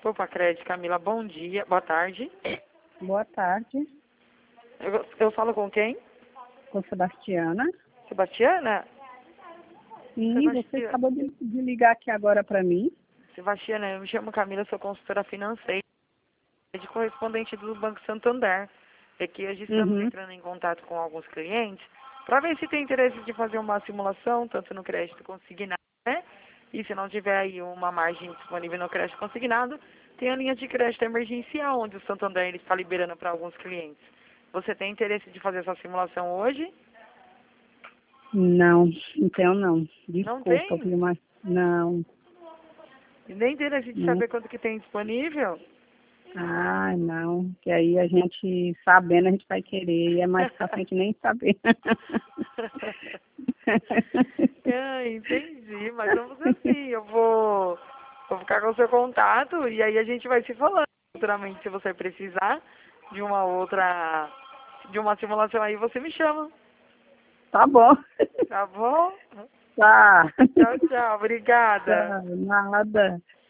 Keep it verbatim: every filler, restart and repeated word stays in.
Opa, Crédito, Camila, bom dia, boa tarde. Boa tarde, Eu, eu falo com quem? com Sebastiana. Sebastiana? Sim, você Sebastiana, acabou de, de ligar aqui agora para mim. Sebastiana, eu me chamo Camila, sou consultora financeira de correspondente do Banco Santander. Aqui a gente estamos Uhum. entrando em contato com alguns clientes para ver se tem interesse de fazer uma simulação, tanto no crédito consignado, né? E se não tiver aí uma margem disponível no crédito consignado, tem a linha de crédito emergencial, onde o Santander ele está liberando para alguns clientes. Você tem interesse de fazer essa simulação hoje? Não, então não. Não Desculpa, tem? viu, mas não, E nem interesse de não. saber quanto que tem disponível? Ah, não. Que aí a gente, sabendo, a gente vai querer. E é mais fácil a gente nem saber. Ah, entendi, mas vamos assim, eu vou, vou ficar com o seu contato e aí a gente vai se falando. Futuramente, se você precisar de uma outra, de uma simulação aí, você me chama, Tá bom. tá bom? Tá. Tchau, tchau, obrigada. Tá, nada.